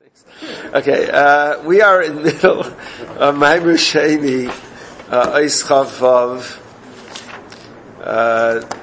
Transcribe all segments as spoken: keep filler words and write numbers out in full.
Okay, uh, we are in the middle of Maimer Sheni, Eis Chav Vav. Uh,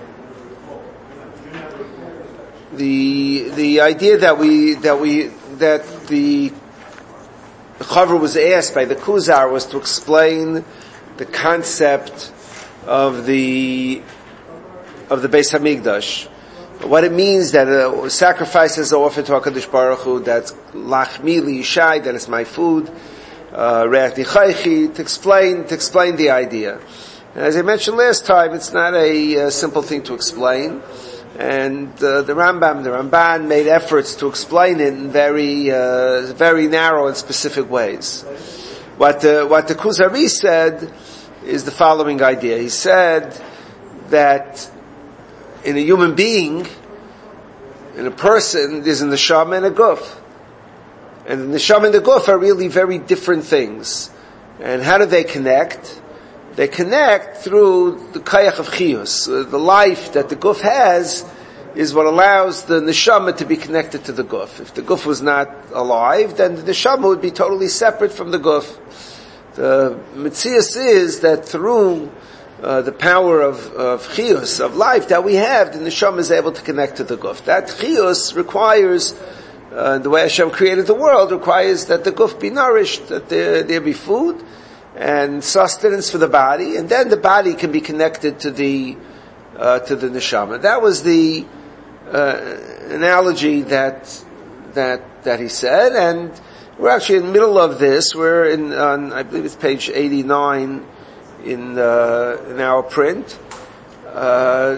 the the idea that we that we that the the Chaver was asked by the Kuzar was to explain the concept of the of the Beis Hamikdash. What it means that uh, sacrifices are offered to HaKadosh Baruch Hu, that's lachmi li yishai, that is my food, uh, re'ach dichaychi, to explain, to explain the idea. And as I mentioned last time, it's not a uh, simple thing to explain. And uh, the Rambam, the Ramban made efforts to explain it in very, uh, very narrow and specific ways. What the, what the Kuzari said is the following idea. He said that in a human being, in a person, there's a neshama and a guf. And the neshama and the guf are really very different things. And how do they connect? They connect through the kayach of chiyus. Uh, the life that the guf has is what allows the neshama to be connected to the guf. If the guf was not alive, then the neshama would be totally separate from the guf. The mitzias is that through Uh, the power of, of chiyus, of life that we have, the neshama is able to connect to the guf. That chiyus requires, uh, the way Hashem created the world, requires that the guf be nourished, that there, there be food and sustenance for the body, and then the body can be connected to the, uh, to the neshama. That was the, uh, analogy that, that, that he said, and we're actually in the middle of this. We're in, on, I believe it's page eighty-nine, in uh, in our print. Uh,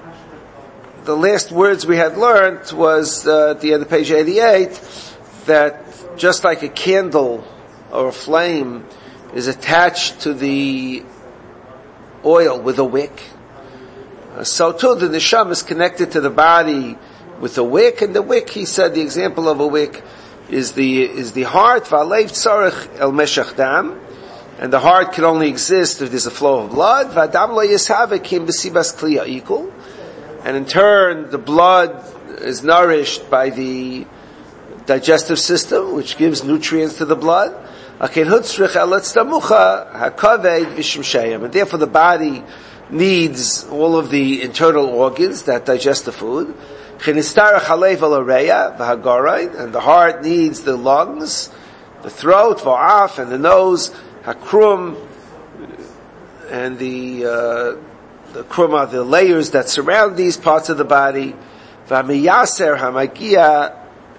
the last words we had learned was uh, at the end of page eighty-eight, that just like a candle or a flame is attached to the oil with a wick, uh, so too the neshama is connected to the body with a wick, and the wick, he said, the example of a wick is the is the heart. V'alev tzarech el meshach dam. And the heart can only exist if there's a flow of blood. And in turn, the blood is nourished by the digestive system, which gives nutrients to the blood. And therefore the body needs all of the internal organs that digest the food. And the heart needs the lungs, the throat, and the nose, hakrum, and the uh, the krum are the layers that surround these parts of the body. V'amiyaser hamagia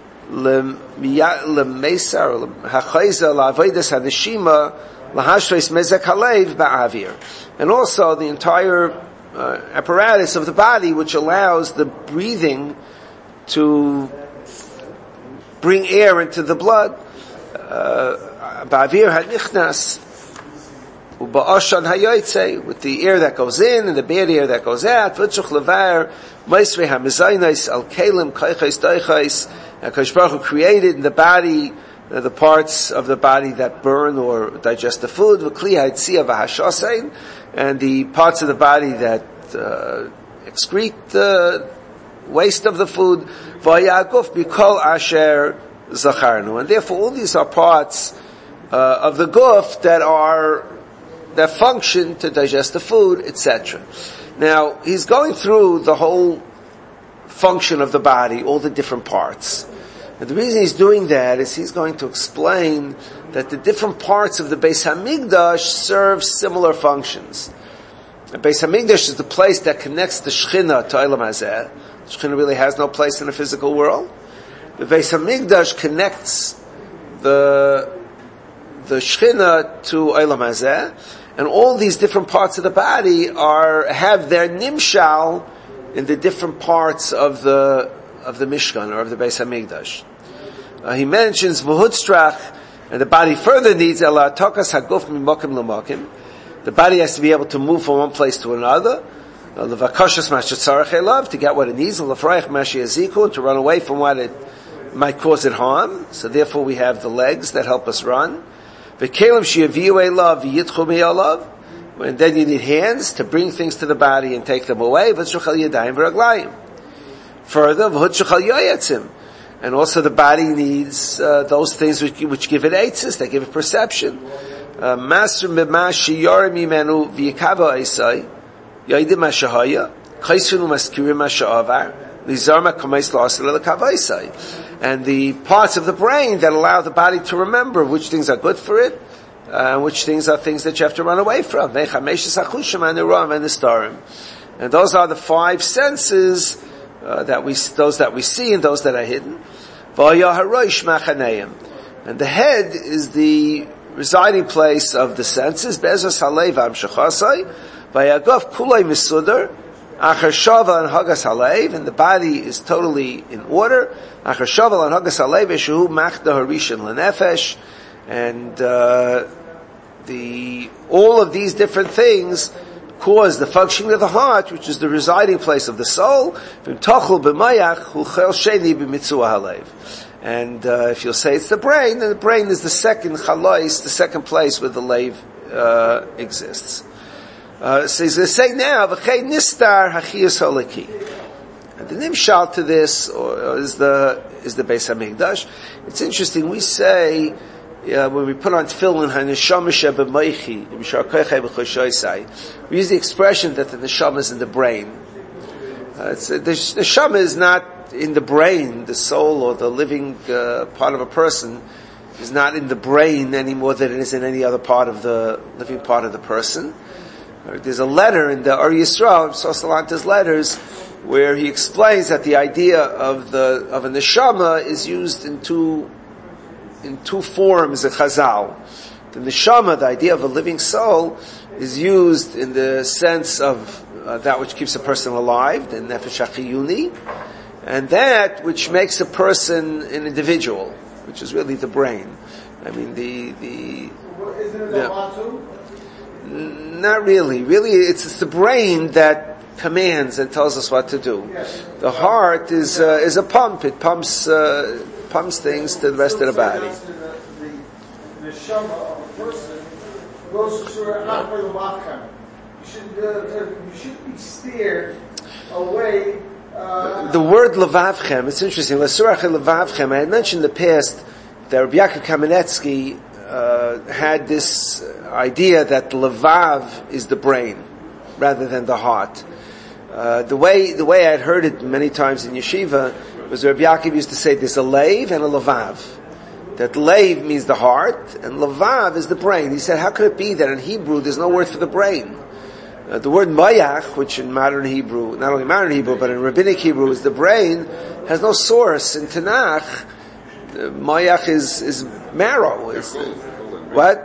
lemesar hachayza la'avodas haneshima lahashreis mezek halev ba'avir, and also the entire uh, apparatus of the body, which allows the breathing to bring air into the blood. Uh, Ba'avir hanichnas u'ba'ashan hayoytze, with the air that goes in and the bad air that goes out. V'tzuch levar meisrei hamizaynais al kelim kaychais daichais. HaKadosh Baruch Hu created in the body uh, the parts of the body that burn or digest the food. V'kli ha'tzia v'hashasein, and the parts of the body that uh, excrete the waste of the food. V'yaguf b'kol asher zacharnu, and therefore all these are parts uh, of the guf that are that function to digest the food, et cetera. Now he's going through the whole function of the body, all the different parts, and the reason he's doing that is he's going to explain that the different parts of the Beis Hamikdash serve similar functions. The Beis Hamikdash is the place that connects the Shechina to Olam Hazeh. The Shechina really has no place in the physical world. The Beis Hamikdash connects the the Shechina to Olam Hazeh, and all these different parts of the body are have their nimshal in the different parts of the of the Mishkan or of the Beis Hamikdash. Uh, he mentions v'hutzrach, and the body further needs ela tokas haguf mimokim l'mokim. The body has to be able to move from one place to another. L'vakashas mashatzarach elav, to get what it needs, l'freich mashiaziku, to run away from what it might cause it harm. So therefore we have the legs that help us run. V'kelim sheyaviu elav v'yitchu me'alav, and then you need hands to bring things to the body and take them away. V'tzuchal yadayim v'raglayim. Further, v'hutzuchal yoyatzim, And also the body needs uh, those things which, which give it eitzes, they give it perception. Master Memashi Yorimimenu V'Yikava Isai Yaidim Mashahaya Chaysunu Maskirim Mashavar Lizarma Kamais Lasala Kavaisai. And the parts of the brain that allow the body to remember which things are good for it, uh, which things are things that you have to run away from. And those are the five senses uh, that we, those that we see and those that are hidden. And the head is the residing place of the senses. Bezos Halev Amshachasai Vayagov Kulay Misudar Achar Shaval and Hagas Halev, and the body is totally in order. Achar Shaval and Hagas Halev Eshu Machda Harishan Lenefesh, and uh, the all of these different things cause the functioning of the heart, which is the residing place of the soul. And uh, if you'll say it's the brain, then the brain is the second chalais, the second place where the lave uh, exists. Uh, so he's going to say now, v'chei nistar hachiyas halaki. And the nimshal to this or is the is the Beis Hamikdash. It's interesting. We say uh, when we put on tefillin, haneshama shebemeichi, b'shar kochei b'choshoisai. We use the expression that the neshama is in the brain. Uh, it's, uh, the neshama is not in the brain. The soul or the living uh, part of a person is not in the brain any more than it is in any other part of the living part of the person. There's a letter in the Ar Yisrael, Sosalanta's letters, where he explains that the idea of the of a neshama is used in two in two forms in Chazal. The neshama, the idea of a living soul, is used in the sense of uh, that which keeps a person alive, the nefesh hachiyuni, and that which makes a person an individual, which is really the brain. I mean, the the. Isn't it the, the Not really. Really, it's, it's the brain that commands and tells us what to do. The heart is uh, is a pump. It pumps uh, pumps things to the rest of the body. The neshama of a person goes through an opera. You should you should be steered away. Uh, the word levavchem. It's interesting. L'surach levavchem. I had mentioned in the past that Rabbi Yaakov Kamenetsky Uh, had this idea that levav is the brain rather than the heart. Uh, the way the way I'd heard it many times in yeshiva was Rabbi Yaakov used to say there's a leiv and a levav. That leiv means the heart and levav is the brain. He said, how could it be that in Hebrew there's no word for the brain? Uh, the word mayach, which in modern Hebrew, not only modern Hebrew but in rabbinic Hebrew is the brain, has no source in Tanakh. Uh, mayach is is marrow. It's, uh, what?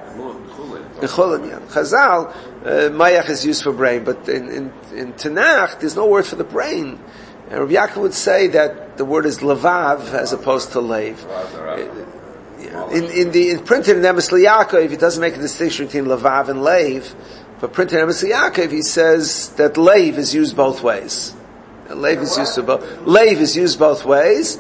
Chulin, yeah. Chazal, uh, mayach is used for brain, but in, in, in Tanakh, there's no word for the brain. And Rabbi Yaakov would say that the word is levav as opposed to leiv. Uh, yeah. In, in the in printed in Emes Yaakov, he doesn't make a distinction between levav and leiv, but printed in Emes Yaakov, he says that leiv is used both ways. And leiv is used to both. Leiv is used both ways.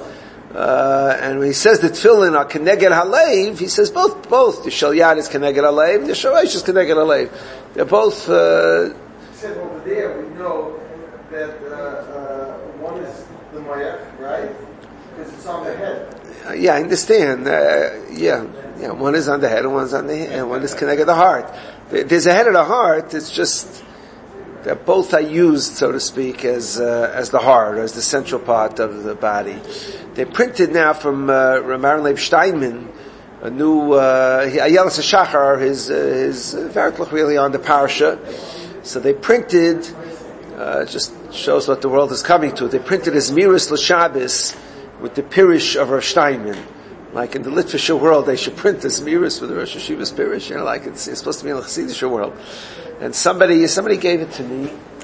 Uh, and when he says the tefillin are keneged halev, he says both, both. The shel yad is keneged halev, the sharash is keneged halev. They're both, uh... He said over there, we know that, uh, uh, one is the mayach, right? Because it's on the head. Uh, yeah, I understand. Uh, yeah, yeah, one is on the head and one's on the head, and one is keneged the heart. There's a head and a heart, it's just, that both are used, so to speak, as uh, as the heart, as the central part of the body. They printed now from uh, Ramaran Leib Steinman a new uh, Ayelas HaShachar, his uh, his verklich really on the parsha. So they printed, uh, just shows what the world is coming to. They printed his Miras L'Shabbos with the Pirish of Rav Steinman. Like in the Litvische world, they should print this Miras with the Rosh Hashiva's Pirish. You know, like it's, it's supposed to be in the Chassidish world. And somebody, somebody gave it to me.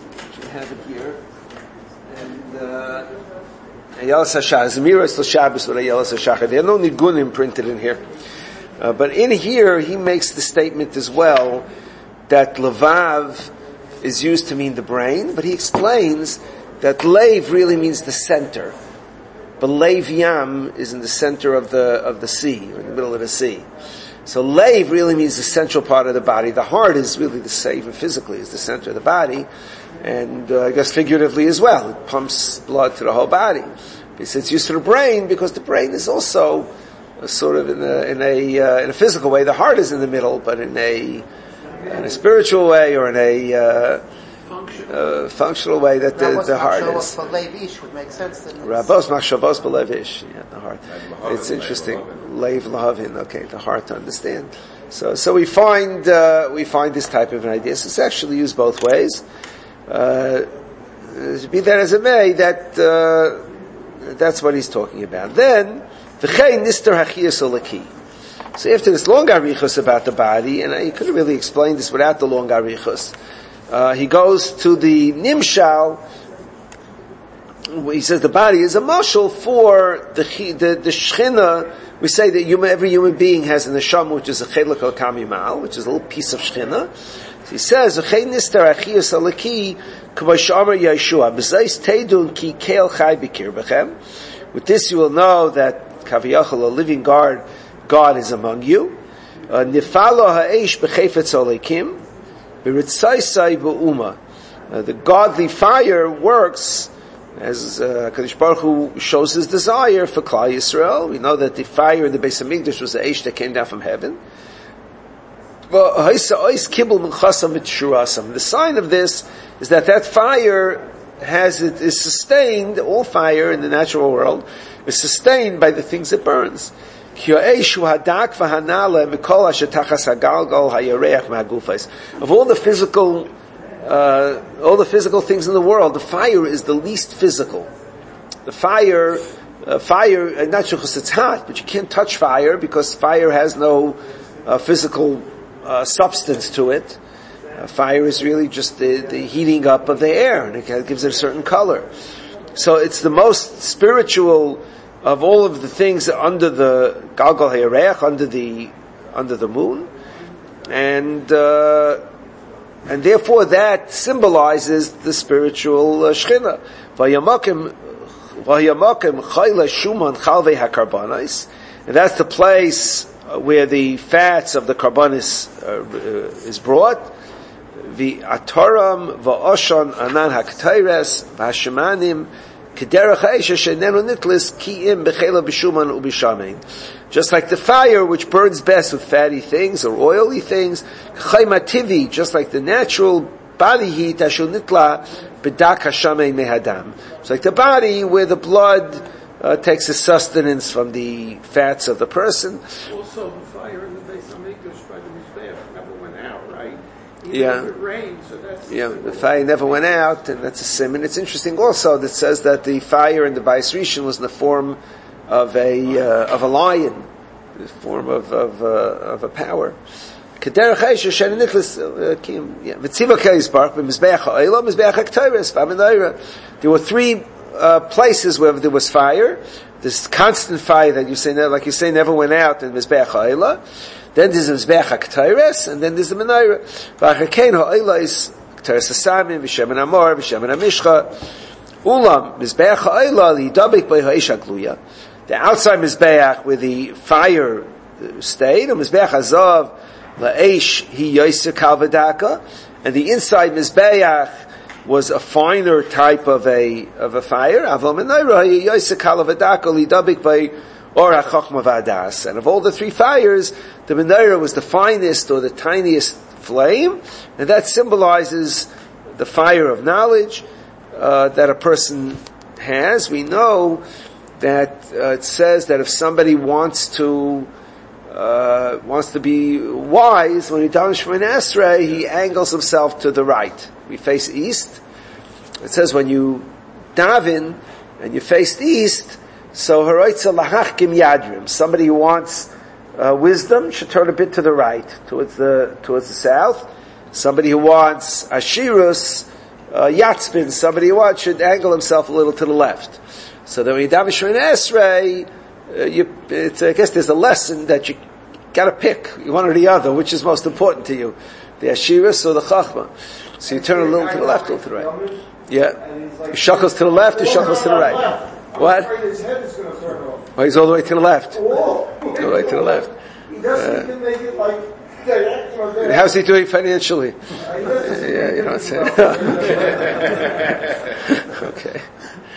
I have it here. And, uh, Ayelas HaShachar, Zmiras L'Shabbos with Ayelas HaShachar. There are no nigunim printed in here. Uh, but in here, he makes the statement as well that levav is used to mean the brain, but he explains that leiv really means the center. But leiv yam is in the center of the, of the sea, or in the middle of the sea. So leiv really means the central part of the body. The heart is really the same, even physically, is the center of the body. And uh, I guess figuratively as well. It pumps blood to the whole body. It's used for the brain because the brain is also uh, sort of in a in a uh, in a physical way. The heart is in the middle, but in a in a spiritual way or in a uh, uh, functional way that the, the heart is. Rabos would make sense. Rabos machshavos b'levish. Yeah, the heart. It's interesting. Leiv lahavin. Okay, the heart to understand. So, so we find uh, we find this type of an idea. So it's actually used both ways. Uh, be that as it may, that uh, that's what he's talking about. Then, v'chein nister hachiyas olaki. So after this long arichos about the body, and he couldn't really explain this without the long arichos, uh, he goes to the nimshal. He says the body is a mashal for the the, the shchina. We say that human, every human being has an neshama, which is a chelik al kamimal, which is a little piece of shchina. So he says, "V'chein nister achiyus alaki k'vash amar Yeshua b'zayis teidun ki keil chai b'kirbechem." With this, you will know that kaviyachal, a living God, God is among you. Nifalo ha'esh b'chefetz olekim b'ritzaysai b'uma. The godly fire works as uh, Kadosh Baruch Hu shows his desire for Klal Yisrael. We know that the fire in the Beis Hamikdash was the Eish that came down from heaven. The sign of this is that that fire has it is sustained. All fire in the natural world is sustained by the things it burns. Of all the physical Uh, all the physical things in the world, the fire is the least physical. The fire, uh, fire, uh, not just because it's hot, but you can't touch fire because fire has no uh, physical uh, substance to it. Uh, fire is really just the, the heating up of the air, and it gives it a certain color. So it's the most spiritual of all of the things under the Galgal Hayarech, under the under the moon, and. Uh, And therefore that symbolizes the spiritual uh, Shechina. Vayamakim, vayamakim chayla shuman chalvei hakarbanis. And that's the place where the fats of the karbanis uh, uh, is brought. The ataram va'oshan anan hakteires v'hashemanim kederach ha'esha she'nenu nitlis ki'im b'chela b'shuman u'b'shamein. Just like the fire, which burns best with fatty things or oily things, chaymativi, just like the natural body heat, ashul nitla b'dak hashamein mehadam. It's like the body where the blood uh, takes its sustenance from the fats of the person. Also, the fire in the Beis Hamikdash by the Mizbeach never went out, right? Even Yeah. if it rained, so that's Yeah, the fire never went out, and that's a sim. And it's interesting also that says that the fire in the Bais Rishon was in the form of a uh, of a lion, the form of of, uh, of a power. There were three uh, places where there was fire. This constant fire that you say, like you say, never went out in Mizbeach Ha'ila. Then there's Mizbeach HaKtayres, and then there's the Menorah. V'achakein Ha'ila is K'tayres HaSamim, V'shemen Amor, V'shemen Amishcha. Ulam, Mizbeach Ha'ila, L'idabik B'ei Ha'isha Gluya. The outside Mizbeach, where the fire stayed, and Mizbeach Hazav, La'esh Hi Yoser Kal V'daka, and the inside Mizbeach was a finer type of a of a fire. Aval Menorah Hi Yoser Kal V'daka, L'idabik B'ei Or HaChochma V'adas. And of all the three fires, the Menorah was the finest or the tiniest flame, and that symbolizes the fire of knowledge uh, that a person has. We know that uh, it says that if somebody wants to uh, wants to be wise, when he daven Shemoneh Esrei, he angles himself to the right. We face east. It says when you daven and you face east, so haroitza lahachkim yadrim. Somebody who wants uh, wisdom should turn a bit to the right, towards the towards the south. Somebody who wants ashirus, uh, yatzbin, somebody who wants should angle himself a little to the left. So that when you daven Shemoneh Esrei, uh, you, it's, I guess there's a lesson that you got to pick one or the other, which is most important to you, the ashirus or the chachma. So you turn a little to the left or to the right. Yeah, he shuckles to the left, he shuckles to the right. What? His head is going to turn off. Oh, he's all the way to the left. Oh. All the way to the left. He doesn't Uh, even make it like that. You know, that. How's he doing financially? He doesn't Yeah, you know what I'm saying? Okay.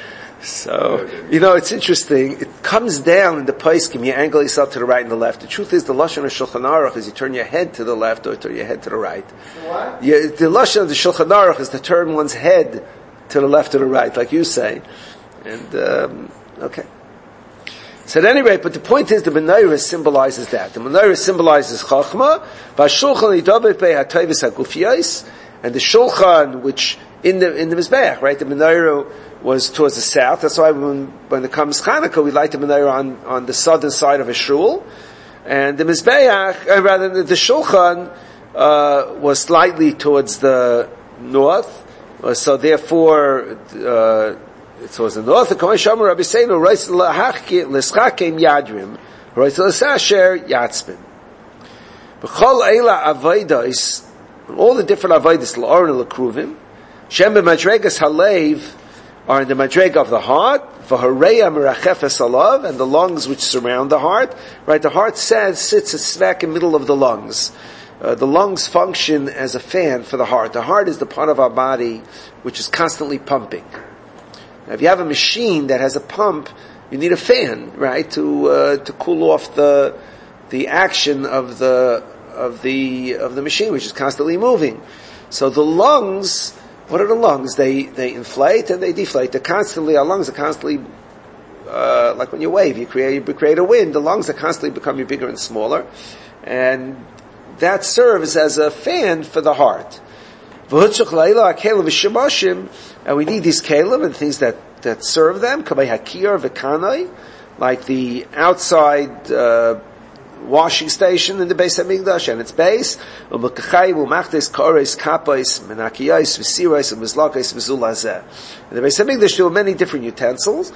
So, you know, it's interesting. It comes down in the Paiskim, you angle yourself to the right and the left. The truth is, the Lashon of Shulchan Aruch is you turn your head to the left or turn your head to the right. What? Yeah, the Lashon of the Shulchan Aruch is to turn one's head to the left or the right, like you say. And, um, okay. So at any rate, but the point is the menorah symbolizes that. The menorah symbolizes Chachma, V'ashulchan yidabek bei ha'toivus ha'gufiyos, and the Shulchan, which in the in the Mizbeach, right, the menorah was towards the south. That's why when when it comes Chanukah, we light the menorah on, on the southern side of a shul, and the Mizbeach, uh, rather the, the Shulchan, uh, was slightly towards the north, uh, so therefore, uh, it was the north. The Kamei Rabbi Seinu Reis L'Schakim Yadrim Reis L'Sasher Yatzmin. B'chol Eila Avodos, all the different Avodos L'Oren L'Kruvim, Shem B'Madregas Halev are in the Madrega of the heart, V'Hareya Merachefes Alav, and the lungs which surround the heart. Right, the heart says sits smack in the middle of the lungs. Uh, the lungs function as a fan for the heart. The heart is the part of our body which is constantly pumping. Now, if you have a machine that has a pump, you need a fan, right, to uh, to cool off the the action of the of the of the machine, which is constantly moving. So the lungs, what are the lungs? They they inflate and they deflate. They're constantly, our lungs are constantly uh, like when you wave, you create you create a wind. The lungs are constantly becoming bigger and smaller, and that serves as a fan for the heart. And we need these kelim and things that, that serve them, like the outside uh, washing station in the Beis HaMikdash and its base. In the Beis HaMikdash there were many different utensils.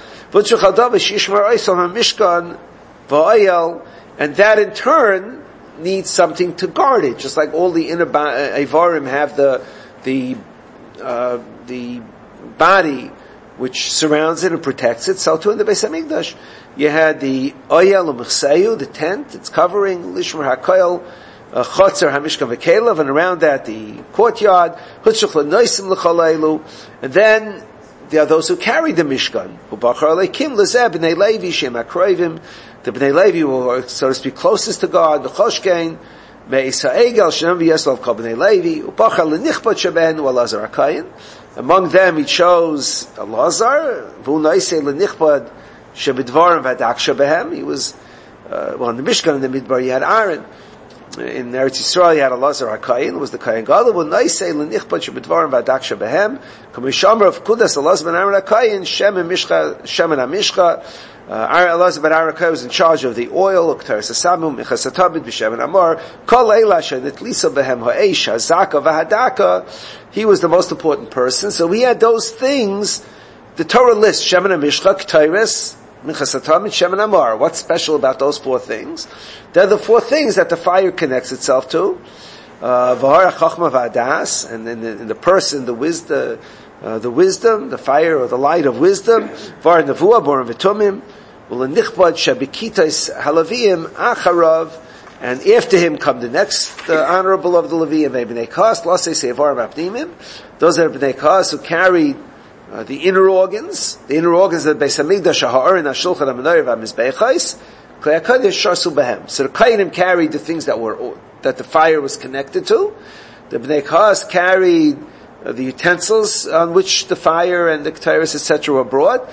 And that in turn needs something to guard it, just like all the inner ba- Eivarim have the the uh, the body which surrounds it and protects it. So too in the Beis HaMikdash, you had the oyel u'mechseyu, the tent, it's covering lishmer hakoyel, chotzer hamishkan v'kelev, and around that the courtyard, hutzuk l'noisim l'choleilu, and then there are those who carry the Mishkan, who bachar aleikim l'zeh b'nei Levi shem akroivim, the b'nei Levi who are, so to speak, closest to God, the choshkein, me'isa egel shem v'yeslav kol b'nei Levi, u'bachar l'nichbat sheben u'alazar hakayin. Among them he chose Elazar, v'hu naisei l'nichbat shebidvarim v'adak shebehem. He was, uh, well, in the Mishkan, in the Midbar, he had Aaron. In Eretz Yisrael, he had Elazar HaKayin, was the Kayin Gadol, v'hu naisei l'nichbat shebidvarim v'adak shebehem. K'mishamar of Kudas Elazar ben Aaron HaKayin, Shem and Mishcha, Shem and HaMishcha. Aaron Elazar ben Aaron HaKayin was in charge of the oil, K'taris HaSamum, Michas HaTabit, B'Shem and Amar, Kol Eila she'nitlisa behem ha'eish, ha'zaka v'hadaka. He was the most important person. So we had those things. The Torah lists Shem and HaMishcha, K'taris, Michas HaTabit, Shem and Amar. What's special about those four things? They're the four things that the fire connects itself to. V'hara Chachma v'Adas, and in the, in the person, the wisdom, Uh, the wisdom, the fire or the light of wisdom, var nevuah, borim v'tumim, u'lenichbad shabikitais halavim acharav, and after him come the next uh, honorable of the Levim, b'nei Kas, lasei sevarim apnimim, those are b'nei Kas who carried uh, the inner organs, the inner organs of the Beis HaMikdash, ha'aron, ha'shulchan, ha'menorah, ha'mizbeichais, klei HaKadosh sharsu behem. So the Kainim carried the things that were, that the fire was connected to, the b'nei Kas carried Uh, the utensils on which the fire and the ketairos, et cetera, were brought.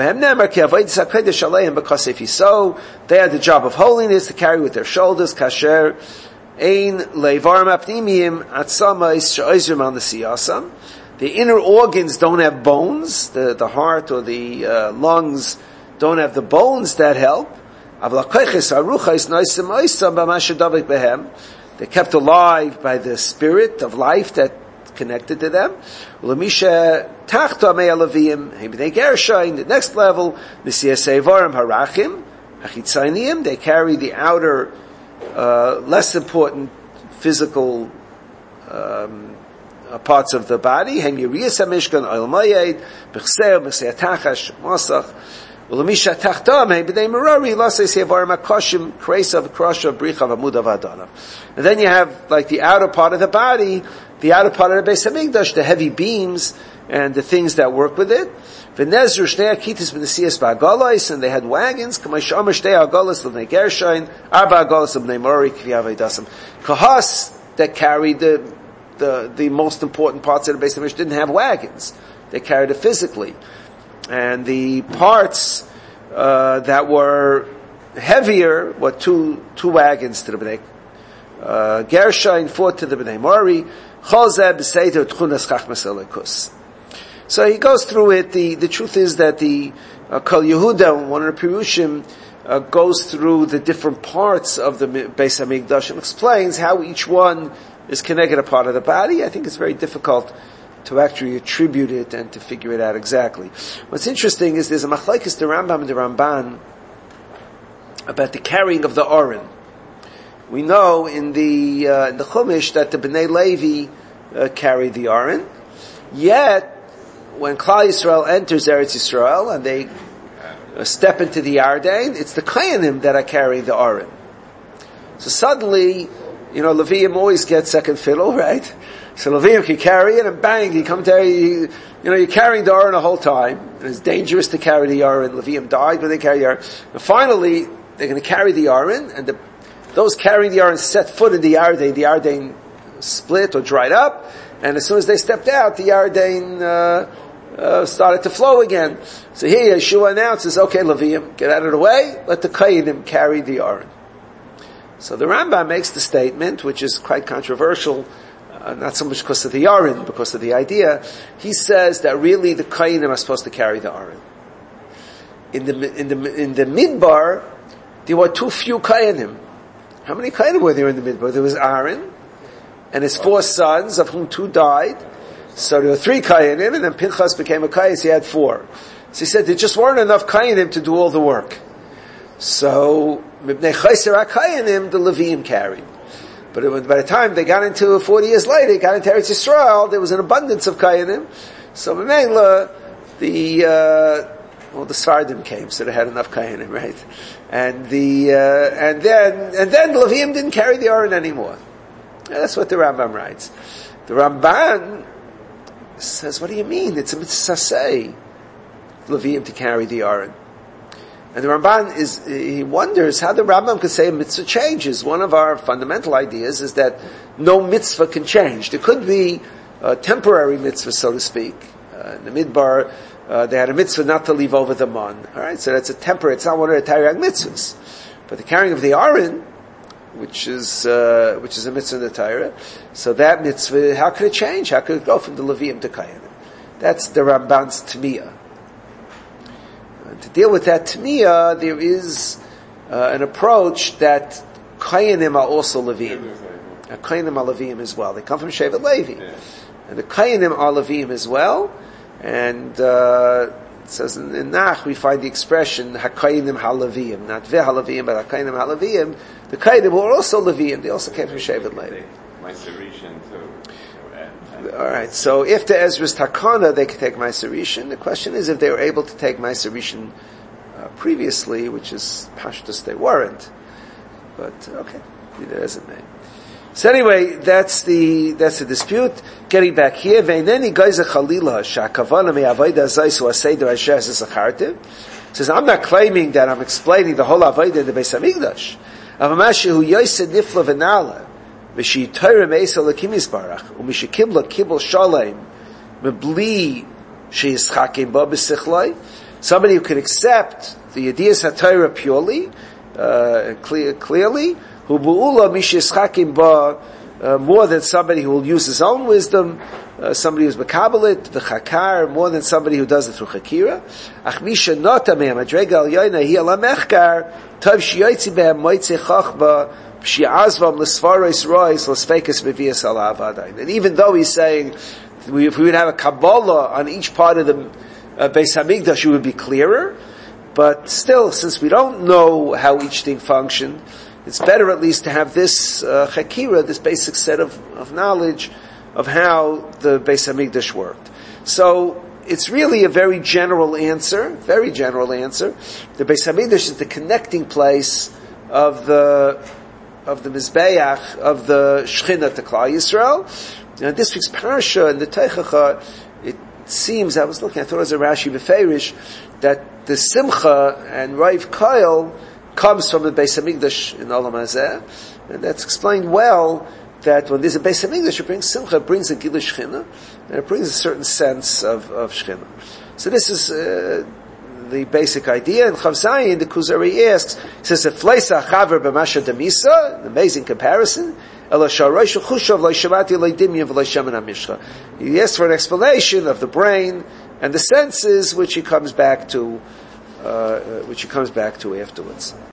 Because if you sow, they had the job of holiness to carry with their shoulders. Kasher ein leivarim apnimiyim atsamais she'ozrim al nesiyasam. The inner organs don't have bones. The the heart or the uh, lungs don't have the bones that help. They're kept alive by the spirit of life that connected to them. The next level, they carry the outer, uh, less important physical um, uh, parts of the body. And then you have like the outer part of the body, the outer part of the Beis HaMikdash, the heavy beams and the things that work with it. V'nezru shnei akitis b'nesiyas ba'agolos, and they had wagons. K'may shomer shtei agolos l'bnei Gershon, arba agolos l'bnei Mori k'v'yavei dasam. Kahas that carried the, the, the most important parts of the Beis Hamikdash didn't have wagons. They carried it physically. And the parts, uh, that were heavier were two, two wagons to the Bnei, uh, Gershon, four to the Bnei Mori, Chol b'seider tchunas chachmas elikus. So he goes through it. The, the truth is that the, uh, Kol Yehuda, one of the Pirushim, uh, goes through the different parts of the Beis Hamikdash and explains how each one is connected a part of the body. I think it's very difficult to actually attribute it and to figure it out exactly. What's interesting is there's a machlekes the Rambam and the Ramban about the carrying of the Aron. We know in the, uh, in the Chumash that the Bnei Levi uh, carry the Aron. Yet, when Klal Yisrael enters Eretz Yisrael and they uh, step into the Yarden, it's the Kohanim that are carrying the Aron. So suddenly, you know, Leviim always get second fiddle, right? So Leviim can carry it, and bang, you come to, you, you know, you're carrying the Aron the whole time, and it's dangerous to carry the Aron. Leviim died when they carry the Aron. And finally, they're going to carry the Aron, and the, those carrying the Aron set foot in the Yarden, the Yarden split or dried up, and as soon as they stepped out, the Yarden, uh, Uh, started to flow again. So here Yeshua announces, okay, Leviim, get out of the way, let the Kohanim carry the Aron. So the Rambam makes the statement, which is quite controversial, uh, not so much because of the Aron, because of the idea. He says that really the Kohanim are supposed to carry the Aron. In the, in the, in the Midbar, there were too few Kohanim. How many Kohanim were there in the Midbar? There was Aaron, and his four sons, of whom two died. So there were three Kohanim, and then Pinchas became a Kohen, so he had four. So he said there just weren't enough Kohanim to do all the work. So, Mibnei Chayser HaKohanim, the Leviim carried. But it, by the time they got into, forty years later, got into Eretz Yisrael, there was an abundance of Kohanim. So, Memela, the, uh, well, the Sfardim came, so they had enough Kohanim, right? And the, uh, and then, and then the Leviim didn't carry the Aron anymore. And that's what the Rambam writes. The Ramban says, what do you mean? It's a mitzvah say, Leviim to carry the Aron. And the Ramban is, he wonders how the Rambam could say a mitzvah changes. One of our fundamental ideas is that no mitzvah can change. There could be a temporary mitzvah, so to speak. Uh, in the Midbar, uh, they had a mitzvah not to leave over the man. Alright, so that's a temporary, it's not one of the Taryag mitzvahs. But the carrying of the Aron, which is, uh, which is a mitzvah in the Torah. So that mitzvah, how could it change? How could it go from the Leviim to Kohanim? That's the Ramban's Tmiyah. Uh, to deal with that Tmiyah, there is, uh, an approach that Kohanim are also Leviim. Uh, Kohanim are Leviim as well. They come from Shevet Levi. Yeah. And the Kohanim are Leviim as well. And, uh, it says in, in Nach we find the expression HaKohanim HaLeviim, not VeHaLeviim, but HaKohanim HaLeviim. The Kohanim were also Leviim. They also came from Shevet Levi. All right. So if the Ezra's Takana, they could take Ma'aser Rishon. The question is if they were able to take Ma'aser Rishon uh, previously, which is Pashtus, they weren't. But okay, either as it may. So anyway, that's the that's the dispute. Getting back here, Veineni Geiza Chalila Shakavana Me Avoda Zaisu Aseder Asher Zachartiv. Says I'm not claiming that I'm explaining the whole Avoda in the Beis Hamikdash. Avamashi Hu Yosed Nifla V'Nala V'Shi Torah Meisa Lakim Yisbarach U'Mishi Kibla Kibel Shalem Mebli Sheischakim Ba B'Sichlai. Somebody who could accept the ideas HaTorah purely, uh, clear, clearly. Who bu'ula mishischakim ba, more than somebody who will use his own wisdom, uh, somebody who's mekabelit, the chakar, more than somebody who does it through chakira. Ach misha nota mehem adrega al yoyna hi ala mechkar, tov shiyotzi behem moitze chachba, p'shi'azvam l'svarois rois, l'sfekes bevias ala avadayin. And even though he's saying, if we would have a Kabbalah on each part of the uh, Beis Hamikdash, it would be clearer, but still, since we don't know how each thing functioned, it's better at least to have this uh, chakira, this basic set of, of knowledge of how the Beis Hamikdash worked. So it's really a very general answer, very general answer. The Beis Hamikdash is the connecting place of the of the Mizbeach, of the Shechina to Klal Yisrael. And this week's parasha in the Teichacha, it it seems, I was looking, I thought it was a Rashi Beferish, that the Simcha and Rav Koil comes from the Beis HaMikdash in Olam Hazeh, and that's explained well, that when there's a Beis HaMikdash, it brings Simcha, it brings a Gilui Shechina, and it brings a certain sense of, of Shechina. So this is uh, the basic idea. And Chav Zayin, the Kuzari asks, he says, "If Fleisa Chaver b'Masha Demisa," an amazing comparison. He asks for an explanation of the brain and the senses, which he comes back to, uh, which he comes back to afterwards.